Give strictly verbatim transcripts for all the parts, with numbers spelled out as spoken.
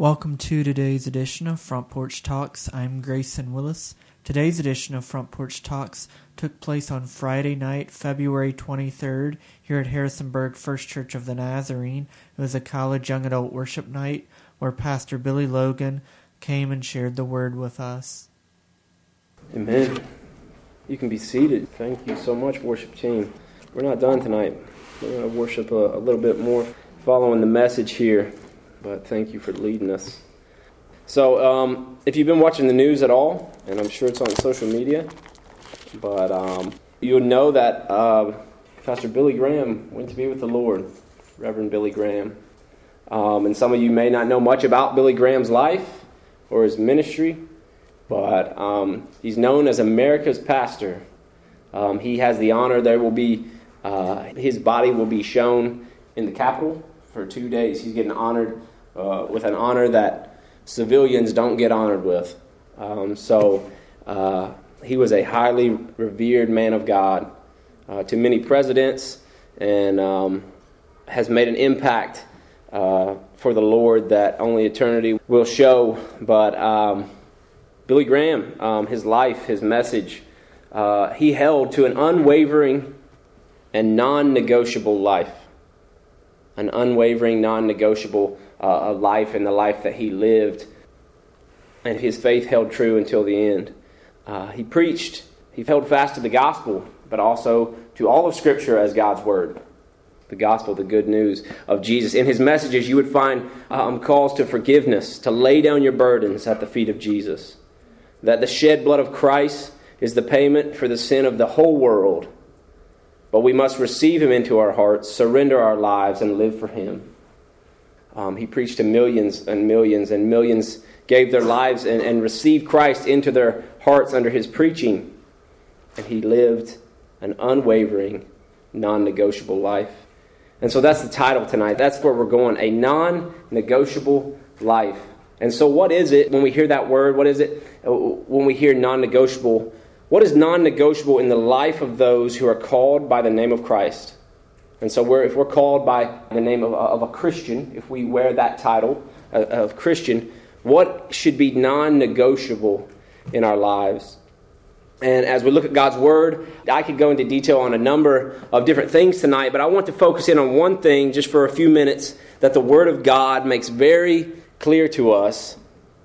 Welcome to today's edition of Front Porch Talks. I'm Grayson Willis. Today's edition of Front Porch Talks took place on Friday night, February twenty-third, here at Harrisonburg First Church of the Nazarene. It was a college young adult worship night where Pastor Billy Logan came and shared the word with us. Amen. You can be seated. Thank you so much, worship team. We're not done tonight. We're going to worship a, a little bit more following the message here, but thank you for leading us. So, um, if you've been watching the news at all, and I'm sure it's on social media, but um, you'll know that uh, Pastor Billy Graham went to be with the Lord, Reverend Billy Graham. Um, and some of you may not know much about Billy Graham's life or his ministry, but um, he's known as America's pastor. Um, he has the honor, there will be, uh, his body will be shown in the Capitol for two days. He's getting honored uh, with an honor that civilians don't get honored with. Um, so uh, he was a highly revered man of God uh, to many presidents, and um, has made an impact uh, for the Lord that only eternity will show. But um, Billy Graham, um, his life, his message, uh, he held to an unwavering and non-negotiable life. An unwavering, non-negotiable uh, life, and the life that he lived. And his faith held true until the end. Uh, he preached, he held fast to the gospel, but also to all of Scripture as God's word. The gospel, the good news of Jesus. In his messages, you would find um, calls to forgiveness, to lay down your burdens at the feet of Jesus. That the shed blood of Christ is the payment for the sin of the whole world. But we must receive him into our hearts, surrender our lives, and live for him. Um, he preached to millions and millions, and millions gave their lives and, and received Christ into their hearts under his preaching. And he lived an unwavering, non-negotiable life. And so that's the title tonight. That's where we're going, a non-negotiable life. And so what is it when we hear that word? What is it when we hear non-negotiable? What is non-negotiable in the life of those who are called by the name of Christ? And so we're, if we're called by the name of, of a Christian, if we wear that title of, of Christian, what should be non-negotiable in our lives? And as we look at God's Word, I could go into detail on a number of different things tonight, but I want to focus in on one thing just for a few minutes that the Word of God makes very clear to us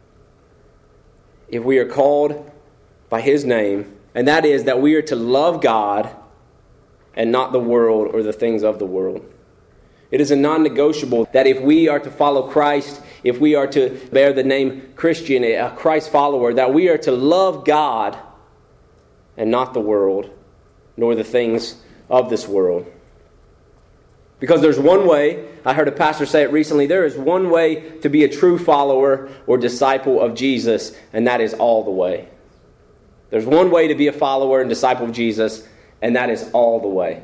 if we are called by His name, and that is that we are to love God and not the world or the things of the world. It is a non-negotiable that if we are to follow Christ, if we are to bear the name Christian, a Christ follower, that we are to love God and not the world, nor the things of this world. Because there's one way, I heard a pastor say it recently, there is one way to be a true follower or disciple of Jesus, and that is all the way. There's one way to be a follower and disciple of Jesus, and that is all the way.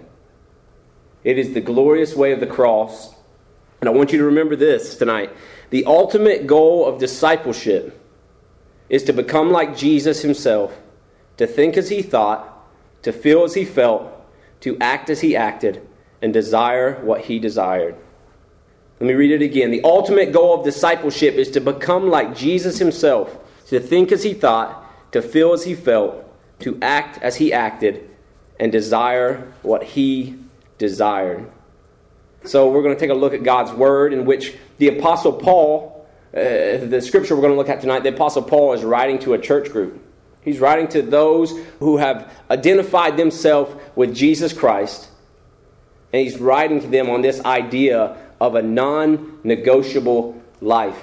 It is the glorious way of the cross. And I want you to remember this tonight. The ultimate goal of discipleship is to become like Jesus himself, to think as he thought, to feel as he felt, to act as he acted, and desire what he desired. Let me read it again. The ultimate goal of discipleship is to become like Jesus himself, to think as he thought, to feel as he felt, to act as he acted, and desire what he desired. So we're going to take a look at God's Word, in which the Apostle Paul, uh, the scripture we're going to look at tonight, the Apostle Paul is writing to a church group. He's writing to those who have identified themselves with Jesus Christ, and he's writing to them on this idea of a non-negotiable life,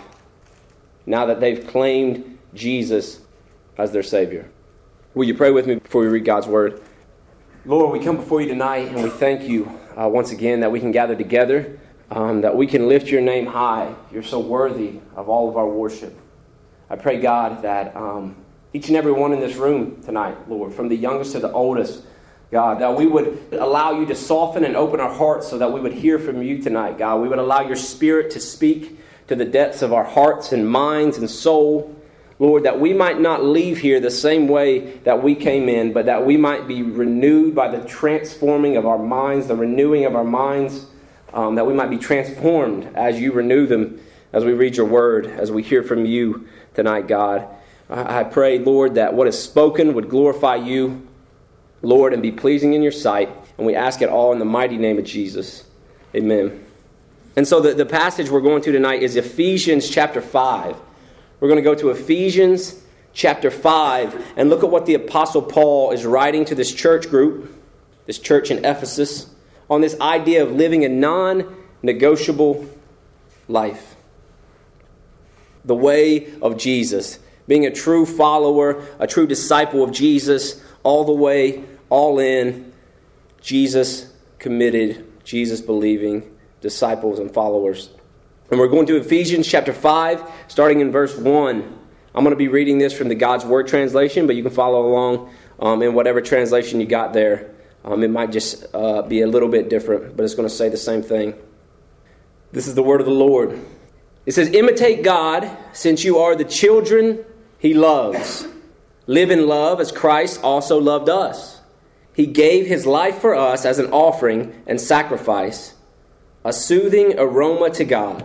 now that they've claimed Jesus as their Savior. Will you pray with me before we read God's Word? Lord, we come before you tonight, and we thank you uh, once again that we can gather together, um, that we can lift your name high. You're so worthy of all of our worship. I pray, God, that um, each and every one in this room tonight, Lord, from the youngest to the oldest, God, that we would allow you to soften and open our hearts so that we would hear from you tonight, God. We would allow your Spirit to speak to the depths of our hearts and minds and soul, Lord, that we might not leave here the same way that we came in, but that we might be renewed by the transforming of our minds, the renewing of our minds, um, that we might be transformed as you renew them as we read your word, as we hear from you tonight, God. I pray, Lord, that what is spoken would glorify you, Lord, and be pleasing in your sight. And we ask it all in the mighty name of Jesus. Amen. And so the, the passage we're going to tonight is Ephesians chapter five. We're going to go to Ephesians chapter five and look at what the Apostle Paul is writing to this church group, this church in Ephesus, on this idea of living a non-negotiable life. The way of Jesus. Being a true follower, a true disciple of Jesus, all the way, all in, Jesus committed, Jesus believing disciples and followers. And we're going to Ephesians chapter five, starting in verse one. I'm going to be reading this from the God's Word translation, but you can follow along um, in whatever translation you got there. Um, it might just uh, be a little bit different, but it's going to say the same thing. This is the word of the Lord. It says, imitate God, since you are the children He loves. Live in love as Christ also loved us. He gave His life for us as an offering and sacrifice, a soothing aroma to God.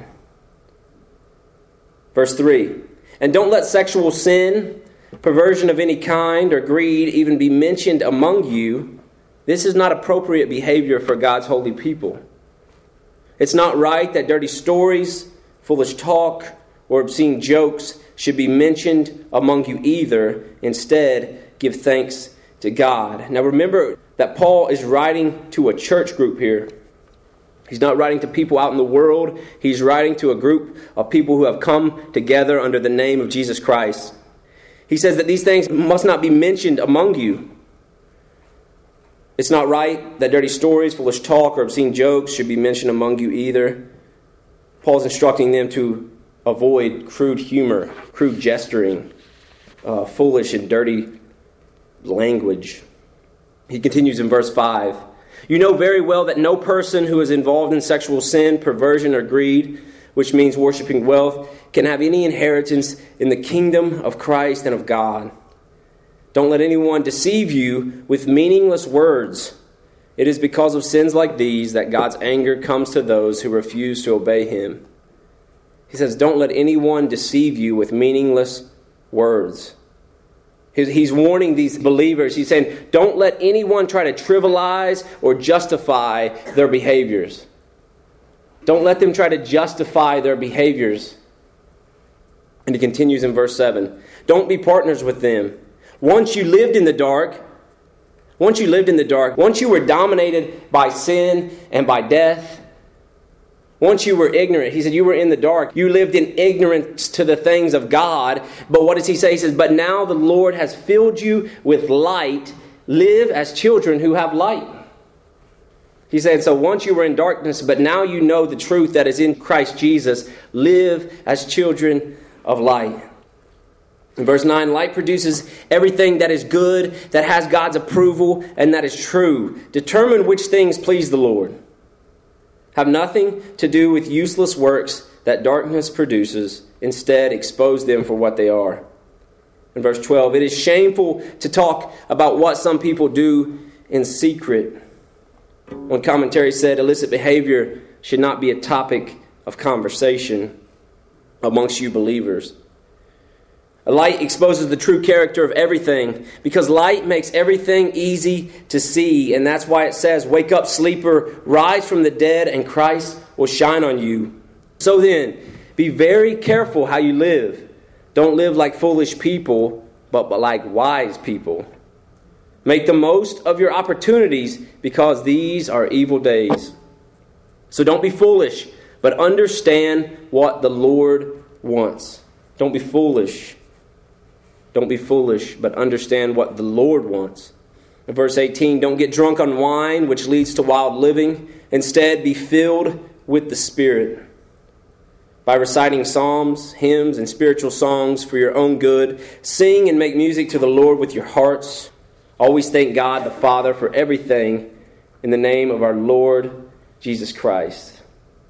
Verse three, and don't let sexual sin, perversion of any kind, or greed even be mentioned among you. This is not appropriate behavior for God's holy people. It's not right that dirty stories, foolish talk, or obscene jokes should be mentioned among you either. Instead, give thanks to God. Now remember that Paul is writing to a church group here. He's not writing to people out in the world. He's writing to a group of people who have come together under the name of Jesus Christ. He says that these things must not be mentioned among you. It's not right that dirty stories, foolish talk, or obscene jokes should be mentioned among you either. Paul's instructing them to avoid crude humor, crude gesturing, uh, foolish and dirty language. He continues in verse five. You know very well that no person who is involved in sexual sin, perversion, or greed, which means worshiping wealth, can have any inheritance in the kingdom of Christ and of God. Don't let anyone deceive you with meaningless words. It is because of sins like these that God's anger comes to those who refuse to obey Him. He says, don't let anyone deceive you with meaningless words. He's warning these believers. He's saying, don't let anyone try to trivialize or justify their behaviors. Don't let them try to justify their behaviors. And he continues in verse seven. Don't be partners with them. Once you lived in the dark, once you lived in the dark, once you were dominated by sin and by death, once you were ignorant, he said you were in the dark. You lived in ignorance to the things of God. But what does he say? He says, but now the Lord has filled you with light. Live as children who have light. He said, so once you were in darkness, but now you know the truth that is in Christ Jesus. Live as children of light. In verse nine, light produces everything that is good, that has God's approval, and that is true. Determine which things please the Lord. Have nothing to do with useless works that darkness produces. Instead, expose them for what they are. In verse twelve, it is shameful to talk about what some people do in secret. One commentary said illicit behavior should not be a topic of conversation amongst you believers. A light exposes the true character of everything because light makes everything easy to see. And that's why it says, wake up, sleeper, rise from the dead, and Christ will shine on you. So then, be very careful how you live. Don't live like foolish people, but, but like wise people. Make the most of your opportunities because these are evil days. So don't be foolish, but understand what the Lord wants. Don't be foolish. Don't be foolish, but understand what the Lord wants. In verse eighteen, don't get drunk on wine, which leads to wild living. Instead, be filled with the Spirit. By reciting psalms, hymns, and spiritual songs for your own good, sing and make music to the Lord with your hearts. Always thank God the Father for everything in the name of our Lord Jesus Christ.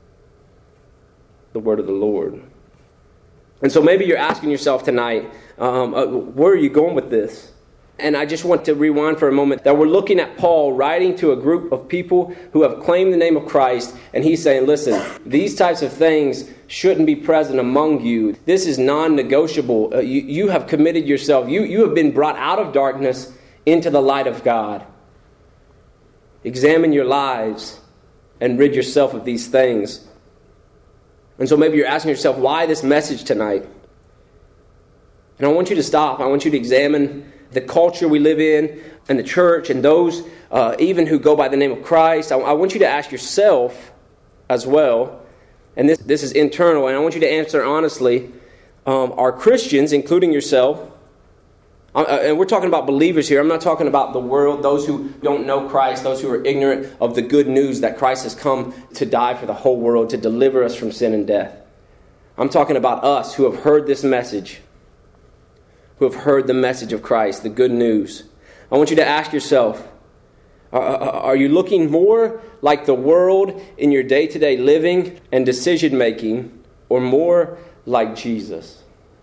The word of the Lord. And so maybe you're asking yourself tonight, um, uh, where are you going with this? And I just want to rewind for a moment that we're looking at Paul writing to a group of people who have claimed the name of Christ. And he's saying, listen, these types of things shouldn't be present among you. This is non-negotiable. Uh, you, you have committed yourself. You, you have been brought out of darkness into the light of God. Examine your lives and rid yourself of these things. And so maybe you're asking yourself, why this message tonight? And I want you to stop. I want you to examine the culture we live in and the church and those uh, even who go by the name of Christ. I, I want you to ask yourself as well, and this, this is internal, and I want you to answer honestly, um, are Christians, including yourself, uh, and we're talking about believers here, I'm not talking about the world, those who don't know Christ, those who are ignorant of the good news that Christ has come to die for the whole world, to deliver us from sin and death. I'm talking about us who have heard this message, who have heard the message of Christ, the good news. I want you to ask yourself, are, are you looking more like the world in your day-to-day living and decision-making, or more like Jesus?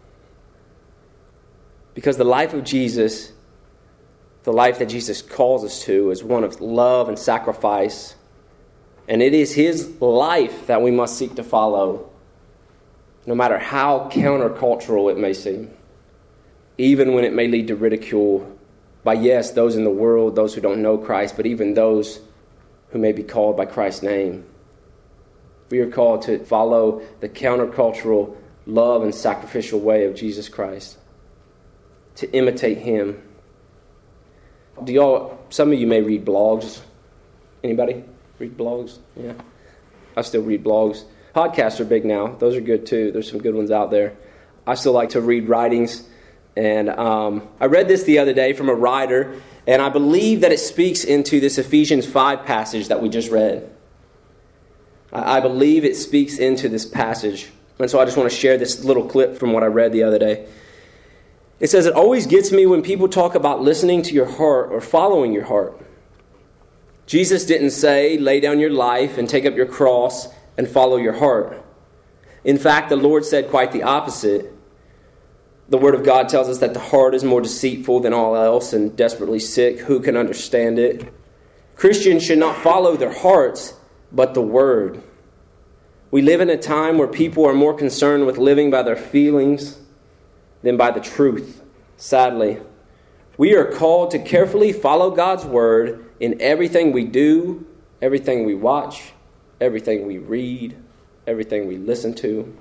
Because the life of Jesus, the life that Jesus calls us to, is one of love and sacrifice. And it is His life that we must seek to follow, no matter how countercultural it may seem. Even when it may lead to ridicule by, yes, those in the world, those who don't know Christ, but even those who may be called by Christ's name. We are called to follow the countercultural love and sacrificial way of Jesus Christ, to imitate Him. Do y'all, some of you may read blogs. Anybody read blogs? Yeah. I still read blogs. Podcasts are big now. Those are good too. There's some good ones out there. I still like to read writings. And um, I read this the other day from a writer, and I believe that it speaks into this Ephesians five passage that we just read. I, I believe it speaks into this passage. And so I just want to share this little clip from what I read the other day. It says, "It always gets me when people talk about listening to your heart or following your heart. Jesus didn't say, lay down your life and take up your cross and follow your heart. In fact, the Lord said quite the opposite. The Word of God tells us that the heart is more deceitful than all else and desperately sick. Who can understand it? Christians should not follow their hearts, but the Word. We live in a time where people are more concerned with living by their feelings than by the truth. Sadly, we are called to carefully follow God's Word in everything we do, everything we watch, everything we read, everything we listen to."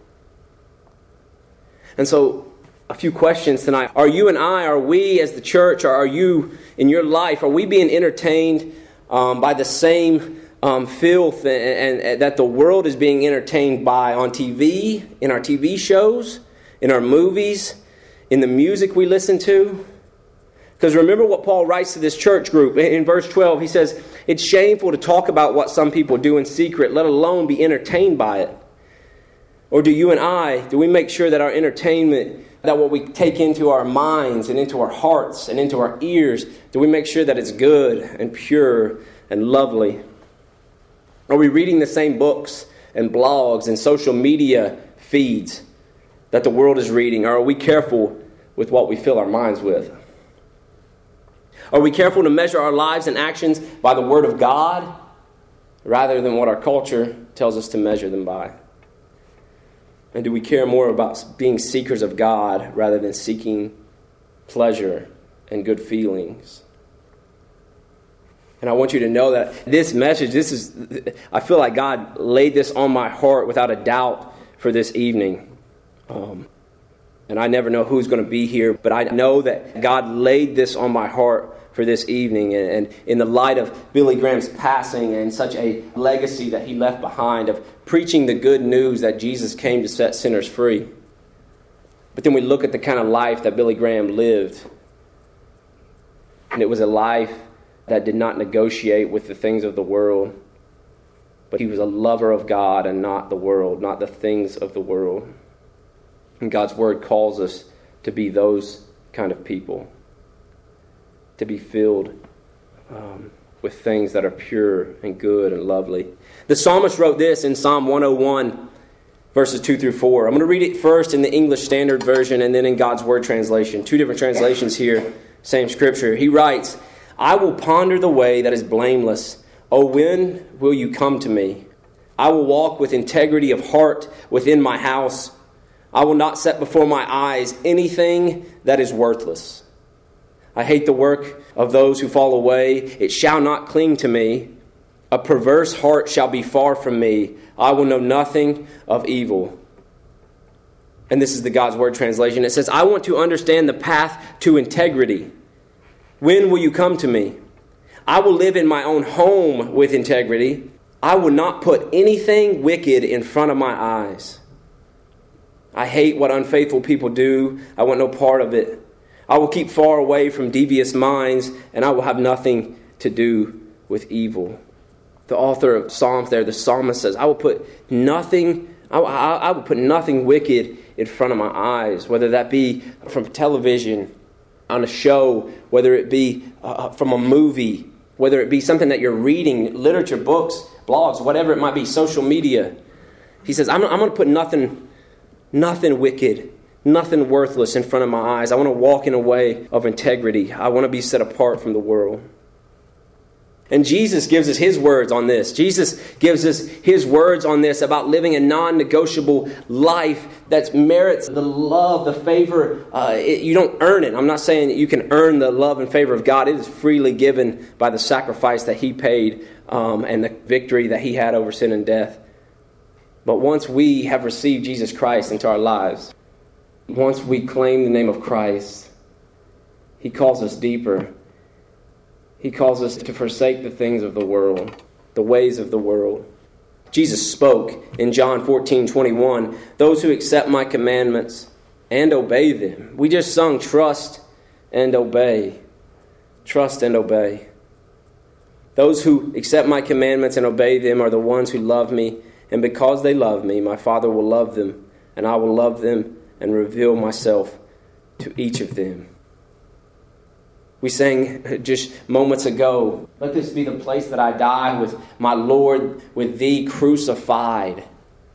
And so, a few questions tonight. Are you and I, are we as the church, or are you in your life, are we being entertained um, by the same um, filth and, and, and that the world is being entertained by on T V, in our T V shows, in our movies, in the music we listen to? Because remember what Paul writes to this church group. In verse twelve, he says, it's shameful to talk about what some people do in secret, let alone be entertained by it. Or do you and I, do we make sure that our entertainment, that what we take into our minds and into our hearts and into our ears, do we make sure that it's good and pure and lovely? Are we reading the same books and blogs and social media feeds that the world is reading? Or are we careful with what we fill our minds with? Are we careful to measure our lives and actions by the Word of God rather than what our culture tells us to measure them by? And do we care more about being seekers of God rather than seeking pleasure and good feelings? And I want you to know that this message, this is, I feel like God laid this on my heart without a doubt for this evening. Um, and I never know who's going to be here, but I know that God laid this on my heart for this evening, and, and in the light of Billy Graham's passing and such a legacy that he left behind of preaching the good news that Jesus came to set sinners free. But then we look at the kind of life that Billy Graham lived, and it was a life that did not negotiate with the things of the world, but he was a lover of God and not the world, not the things of the world. And God's Word calls us to be those kind of people, to be filled um, with things that are pure and good and lovely. The psalmist wrote this in Psalm one oh one, verses two through four. I'm going to read it first in the English Standard Version and then in God's Word translation. Two different translations here Same scripture. He writes, I will ponder the way that is blameless. Oh, when will you come to me? I will walk with integrity of heart within my house. I will not set before my eyes anything that is worthless. I hate the work of those who fall away. It shall not cling to me. A perverse heart shall be far from me. I will know nothing of evil. And this is the God's Word translation. It says, I want to understand the path to integrity. When will you come to me? I will live in my own home with integrity. I will not put anything wicked in front of my eyes. I hate what unfaithful people do. I want no part of it. I will keep far away from devious minds, and I will have nothing to do with evil. The author of Psalms there, the psalmist says, I will put nothing, I, I, I will put nothing wicked in front of my eyes, whether that be from television, on a show, whether it be uh, from a movie, whether it be something that you're reading, literature, books, blogs, whatever it might be, social media. He says, I'm, I'm going to put nothing, nothing wicked, nothing worthless in front of my eyes. I want to walk in a way of integrity. I want to be set apart from the world. And Jesus gives us his words on this. Jesus gives us his words on this about living a non-negotiable life that merits the love, the favor. Uh, it, you don't earn it. I'm not saying that you can earn the love and favor of God. It is freely given by the sacrifice that he paid um, and the victory that he had over sin and death. But once we have received Jesus Christ into our lives, once we claim the name of Christ, he calls us deeper. He calls us to forsake the things of the world, the ways of the world. Jesus spoke in John fourteen twenty-one, those who accept my commandments and obey them. We just sung trust and obey. Trust and obey. Those who accept my commandments and obey them are the ones who love me. And because they love me, my Father will love them, and I will love them and reveal myself to each of them. We sang just moments ago, let this be the place that I die with my Lord, with thee crucified.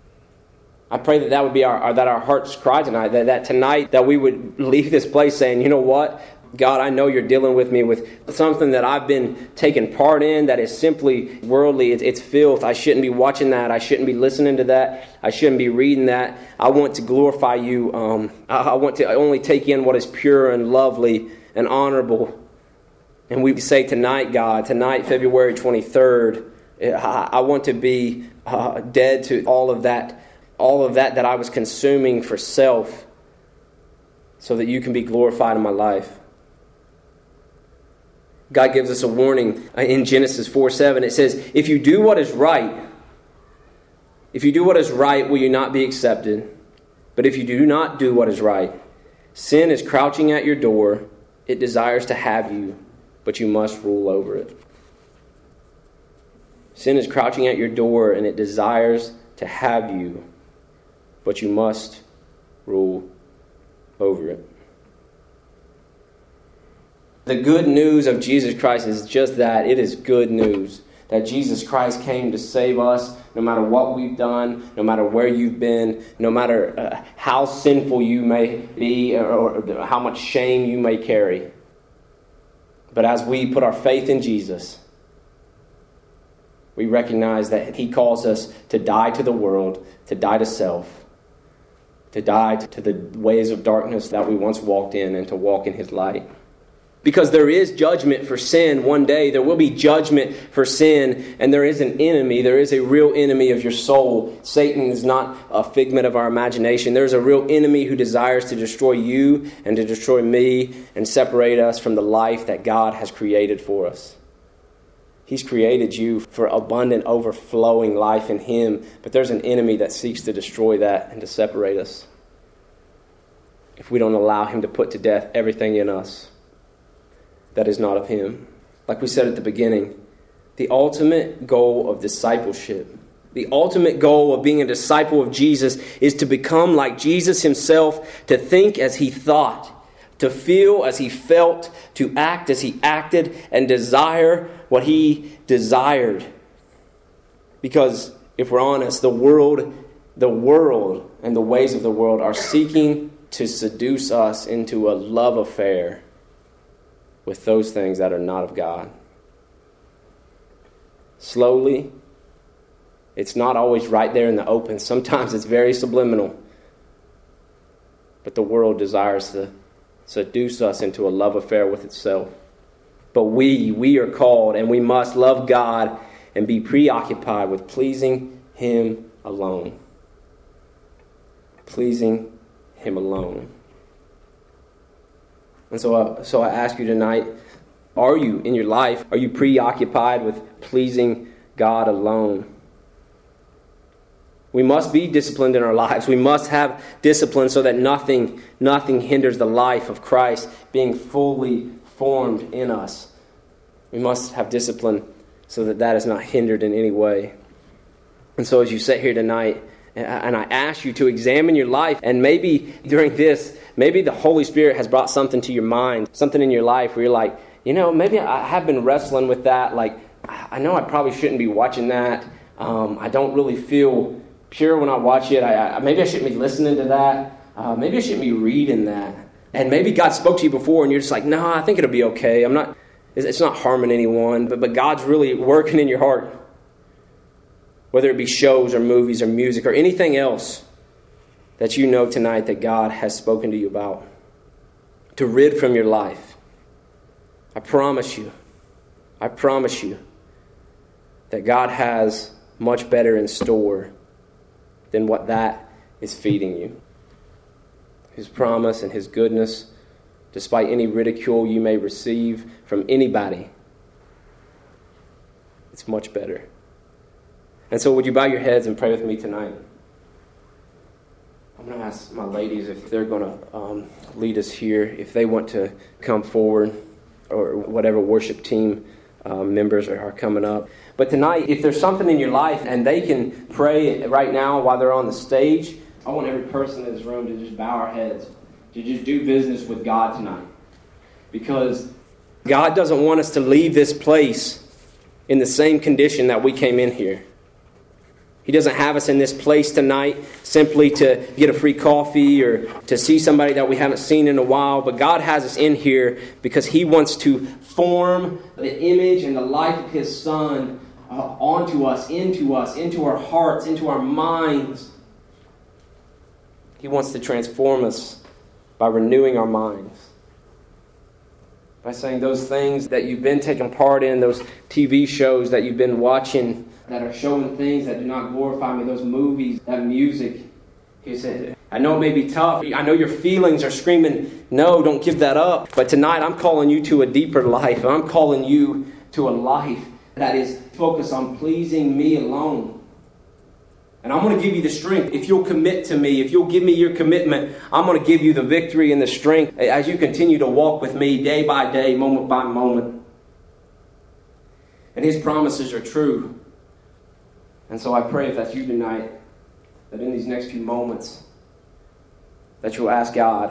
I pray that that would be our, our that our heart's cry tonight, that, that tonight that we would leave this place saying, you know what? God, I know you're dealing with me with something that I've been taking part in that is simply worldly. It's, it's filth. I shouldn't be watching that. I shouldn't be listening to that. I shouldn't be reading that. I want to glorify you. Um, I, I want to only take in what is pure and lovely and honorable. And we say tonight, God, tonight, February twenty-third, I, I want to be uh, dead to all of that, all of that that I was consuming for self, so that you can be glorified in my life. God gives us a warning in Genesis four seven. It says, if you do what is right, if you do what is right, will you not be accepted? But if you do not do what is right, sin is crouching at your door. It desires to have you, but you must rule over it. Sin is crouching at your door, and it desires to have you, but you must rule over it. The good news of Jesus Christ is just that. It is good news that Jesus Christ came to save us no matter what we've done, no matter where you've been, no matter uh, how sinful you may be or, or how much shame you may carry. But as we put our faith in Jesus, we recognize that he calls us to die to the world, to die to self, to die to the ways of darkness that we once walked in, and to walk in his light. Because there is judgment for sin one day. There will be judgment for sin, and there is an enemy. There is a real enemy of your soul. Satan is not a figment of our imagination. There is a real enemy who desires to destroy you and to destroy me and separate us from the life that God has created for us. He's created you for abundant, overflowing life in him, but there's an enemy that seeks to destroy that and to separate us if we don't allow him to put to death everything in us that is not of him. Like we said at the beginning, the ultimate goal of discipleship, the ultimate goal of being a disciple of Jesus is to become like Jesus himself, to think as he thought, to feel as he felt, to act as he acted, and desire what he desired. Because if we're honest, the world, the world and the ways of the world are seeking to seduce us into a love affair with those things that are not of God. Slowly, it's not always right there in the open. Sometimes it's very subliminal. But the world desires to seduce us into a love affair with itself. But we, we are called, and we must love God and be preoccupied with pleasing Him alone. Pleasing Him alone. And so, uh, so I ask you tonight, are you, in your life, are you preoccupied with pleasing God alone? We must be disciplined in our lives. We must have discipline so that nothing, nothing hinders the life of Christ being fully formed in us. We must have discipline so that that is not hindered in any way. And so as you sit here tonight, and I ask you to examine your life, and maybe during this, maybe the Holy Spirit has brought something to your mind, something in your life where you're like, you know, maybe I have been wrestling with that. Like, I know I probably shouldn't be watching that. Um, I don't really feel pure when I watch it. I, I, maybe I shouldn't be listening to that. Uh, maybe I shouldn't be reading that. And maybe God spoke to you before, and you're just like, no, I think it'll be okay. I'm not. It's not harming anyone, but but God's really working in your heart. Whether it be shows or movies or music or anything else that you know tonight that God has spoken to you about, to rid from your life. I promise you, I promise you that God has much better in store than what that is feeding you. His promise and His goodness, despite any ridicule you may receive from anybody, it's much better. And so would you bow your heads and pray with me tonight? I'm going to ask my ladies if they're going to um, lead us here, if they want to come forward, or whatever worship team uh, members are, are coming up. But tonight, if there's something in your life and they can pray right now while they're on the stage, I want every person in this room to just bow our heads, to just do business with God tonight. Because God doesn't want us to leave this place in the same condition that we came in here. He doesn't have us in this place tonight simply to get a free coffee or to see somebody that we haven't seen in a while. But God has us in here because He wants to form the image and the life of His Son uh, onto us, into us, into our hearts, into our minds. He wants to transform us by renewing our minds. By saying those things that you've been taking part in, those T V shows that you've been watching, that are showing things that do not glorify me, those movies, that music. He said, I know it may be tough. I know your feelings are screaming, no, don't give that up. But tonight I'm calling you to a deeper life. I'm calling you to a life that is focused on pleasing me alone. And I'm going to give you the strength. If you'll commit to me, if you'll give me your commitment, I'm going to give you the victory and the strength as you continue to walk with me day by day, moment by moment. And His promises are true. And so I pray if that's you tonight, that in these next few moments, that you'll ask God.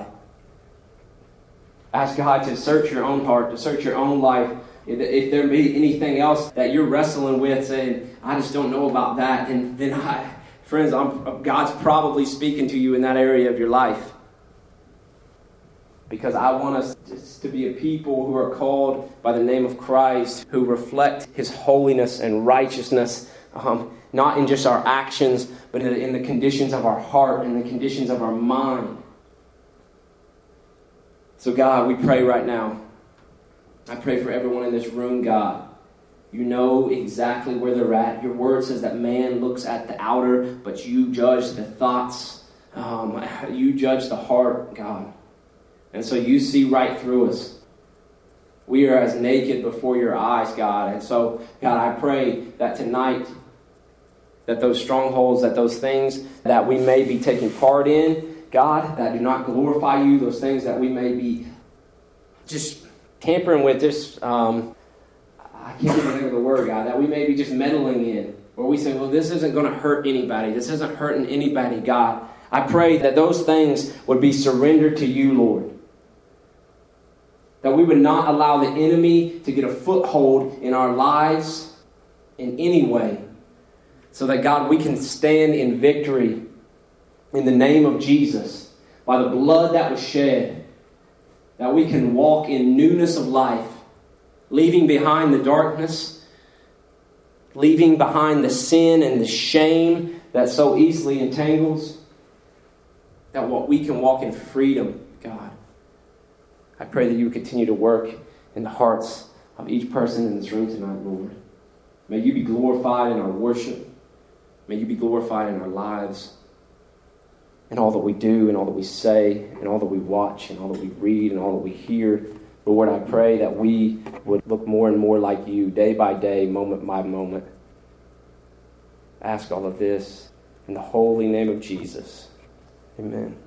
Ask God to search your own heart, to search your own life. If, if there be anything else that you're wrestling with, saying, I just don't know about that, and then I, friends, I'm, God's probably speaking to you in that area of your life. Because I want us just to be a people who are called by the name of Christ, who reflect His holiness and righteousness, um, not in just our actions, but in, in the conditions of our heart and the conditions of our mind. So God, we pray right now. I pray for everyone in this room, God. You know exactly where they're at. Your word says that man looks at the outer, but you judge the thoughts. Um, you judge the heart, God. And so you see right through us. We are as naked before your eyes, God. And so, God, I pray that tonight, that those strongholds, that those things that we may be taking part in, God, that do not glorify you, those things that we may be just tampering with, just, um, I can't even think of the word, God, that we may be just meddling in, where we say, well, this isn't going to hurt anybody. This isn't hurting anybody, God. I pray that those things would be surrendered to you, Lord. That we would not allow the enemy to get a foothold in our lives in any way. So that, God, we can stand in victory in the name of Jesus by the blood that was shed. that we can walk in newness of life, leaving behind the darkness, leaving behind the sin and the shame that so easily entangles, that what we can walk in freedom, God. I pray that you would continue to work in the hearts of each person in this room tonight, Lord. May you be glorified in our worship. May you be glorified in our lives, in all that we do, and all that we say, and all that we watch, and all that we read, and all that we hear. Lord, I pray that we would look more and more like you day by day, moment by moment. I ask all of this in the holy name of Jesus. Amen.